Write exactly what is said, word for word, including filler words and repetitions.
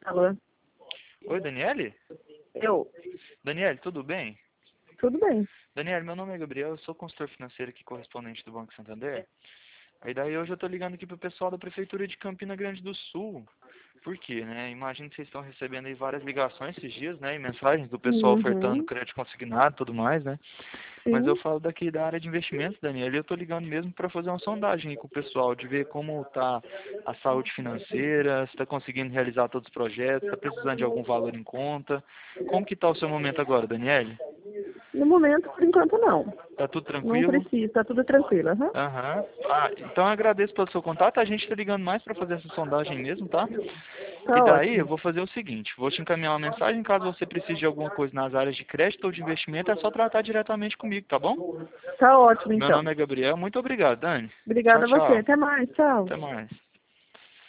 Alô? Oi, Daniele? Eu? Daniele, tudo bem? Tudo bem. Daniele, meu nome é Gabriel, eu sou consultor financeiro aqui, correspondente do Banco Santander. Aí daí hoje eu tô ligando aqui pro pessoal da Prefeitura de Campina Grande do Sul. Por quê, né? Imagino que vocês estão recebendo aí várias ligações esses dias, né? E mensagens do pessoal ofertando Uhum. crédito consignado e tudo mais, né? Mas eu Sim. falo daqui da área de investimentos, Daniel, e eu tô ligando mesmo para fazer uma sondagem aí com o pessoal, de ver como tá a saúde financeira, se está conseguindo realizar todos os projetos, está precisando de algum valor em conta. Como que tá o seu momento agora, Daniele? No momento, por enquanto, não. Tá tudo Não tranquilo? precisa, tá tudo tranquilo. Aham. Aham. Ah, então eu agradeço pelo seu contato. A gente está ligando mais para fazer essa sondagem mesmo, tá? E Tá daí eu ótimo. vou fazer o seguinte, vou te encaminhar uma mensagem, caso você precise de alguma coisa nas áreas de crédito ou de investimento, é só tratar diretamente comigo, tá bom? Tá ótimo, Meu então. nome é Gabriel, muito obrigado, Dani. Tchau, Obrigada a você. tchau. Até mais. Tchau. Até mais.